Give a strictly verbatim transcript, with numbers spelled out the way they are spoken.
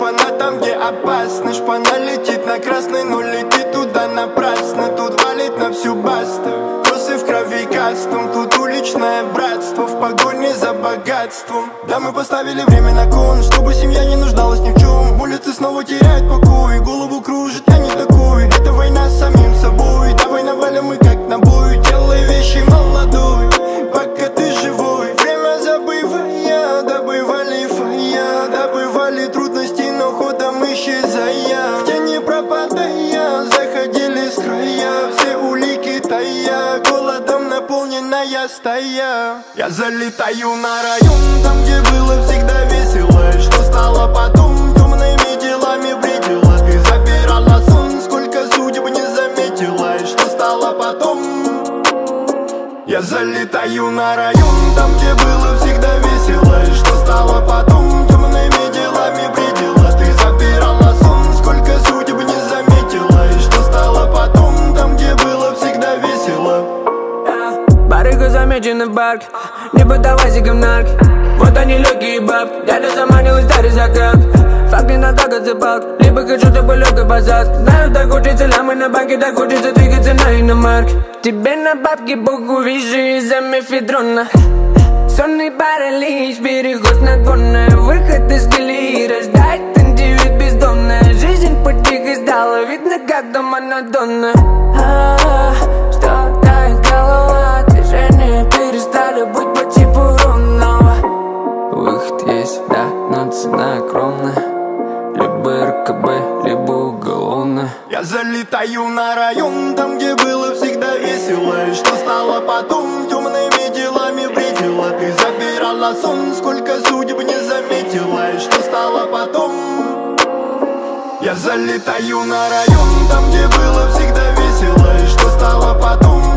Шпана там, где опасно. Шпана летит на красный, но летит туда напрасно. Тут валит на всю басту, косы в крови кастом. Тут уличное братство в погоне за богатством. Да, мы поставили время на кон, чтобы семья не нуждалась ни в чем. Улицы снова теряют покой, голову кружит, я не такой. Это война с самим собой. Давай навалим мы как на бой. Делай вещи молодой, пока ты живой. Время забывая, добывали фая. Добывали трудности, но ходом исчезая. В тени пропадая, заходили с края. Все улики тая, голодом наполненная стая. Я залетаю на район, там где было всегда весело. Что стало потом, темными делами бредила. Ты забирала сон, сколько судеб не заметила. Что стало потом? Я залетаю на район, там где было всегда весело. Что стало потом, темными делами бредила. Ты забирала сон, сколько судеб не заметила. И что стало потом, там где было всегда весело. Барыга замечена в барке, не поддавайся говнарк. Вот они легкие бабки, дядя заманил и старый закат. Факт не надо отсыпалк, либо хочу, чтобы легкой посадки. Знаю, так хочется лямы на банке, так хочется двигаться на иномарке. Тебе на бабки богу вижу из-за мефедрона. Сонный паралич, переход снотворное. Выход из колеи, рождает индивид бездомная. Жизнь потихо сдала, видно как дома Мадонна. А-а-а, что тает голова, движения перестали быть по типу ровного. Выход есть, да, но цена огромная. Либо РКБ, либо уголовная. Я залетаю на район, там где было всегда весело. И что стало потом, темными делами бредила. Ты забирала сон, сколько судеб не заметила. И что стало потом? Я залетаю на район, там где было всегда весело. И что стало потом?